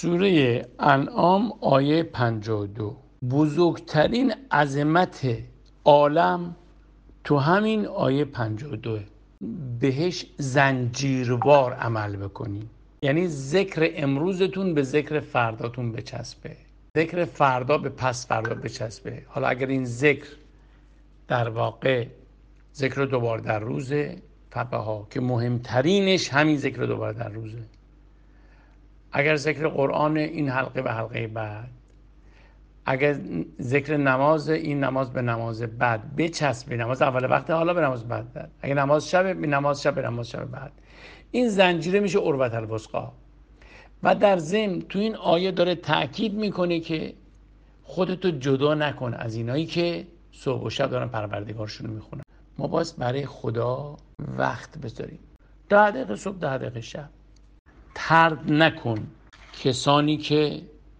سوره انعام آیه 52. بزرگترین عظمت عالم تو همین آیه 52 بهش زنجیروار عمل بکنی. یعنی ذکر امروزتون به ذکر فرداتون بچسبه، ذکر فردا به پس فردا بچسبه. حالا اگر این ذکر در واقع ذکر دوبار در روزه فبها، که مهمترینش همین ذکر دوبار در روزه. اگر ذکر قرآن، این حلقه به حلقه بعد. اگر ذکر نماز، این نماز به نماز بعد بچسبه، نماز اول وقت حالا به نماز بعد. اگر نماز شب، به نماز شب، به نماز شب بعد. این زنجیره میشه عروة الوثقی. و در ضمن تو این آیه داره تأکید میکنه که خودتو جدا نکن از اینایی که صبح و شب دارن پروردگارشون رو میخونن. ما باید برای خدا وقت بذاریم. 10 دقیقه صبح، 10 دقیقه شب. طرد نکن کسانی که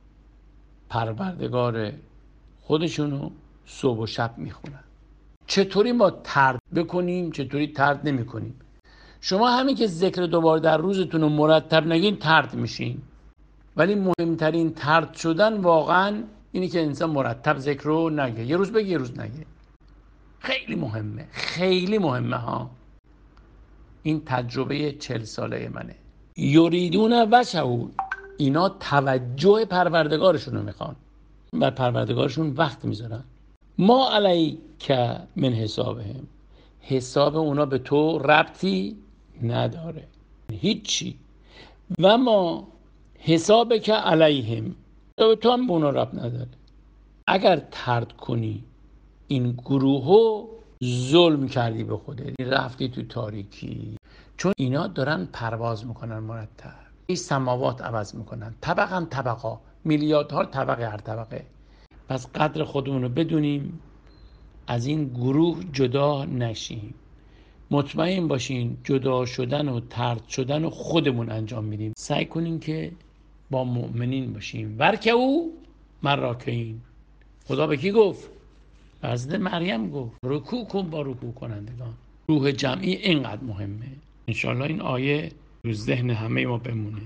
پروردگار خودشونو صبح و شب میخونن. چطوری ما طرد بکنیم، چطوری طرد نمی کنیم؟ شما همین که ذکر دوبار در روزتون رو مرتب نگین طرد میشین. ولی مهمترین طرد شدن واقعا اینی که انسان مرتب ذکر رو نگه. یه روز بگه، یه روز نگه. خیلی مهمه، خیلی مهمه ها. این تجربه 40 ساله منه. یریدون وجهه، اینا توجه پروردگارشون رو میخوان و پروردگارشون وقت میذارن. ما علیک من حسابهم، حساب اونا به تو ربطی نداره، هیچی. و ما حساب که علیهم، تو هم به اونا ربط نداره. اگر طرد کنی این گروهو، ظلم کردی به خودت، رفتی تو تاریکی. چون اینا دارن پرواز میکنن مرتب، این سماوات عوض میکنن، طبقا طبقا، میلیاردها طبقه، هر طبقه. پس قدر خودمون رو بدونیم، از این گروه جدا نشیم. مطمئن باشین جدا شدن و طرد شدن و خودمون انجام میدیم. سعی کنین که با مؤمنین باشیم. ورکعوا مع الراکعین. خدا به کی گفت؟ حضرت مریم گفت رکوع کن با رکوع کنندگان. روح جمعی اینقدر مهمه. انشالله این آیه رو ذهن همه ما بمونه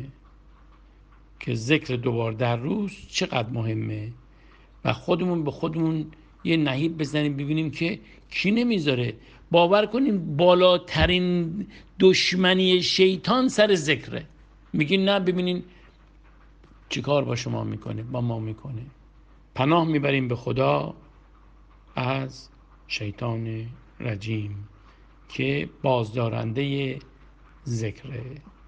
که ذکر دوبار در روز چقدر مهمه و خودمون به خودمون یه نهیب بزنیم ببینیم که کی نمیذاره. باور کنیم بالاترین دشمنی شیطان سر ذکره. میگین نه، ببینین چیکار با شما میکنه، با ما میکنه. پناه میبریم به خدا از شیطان رجیم که بازدارنده ذکره.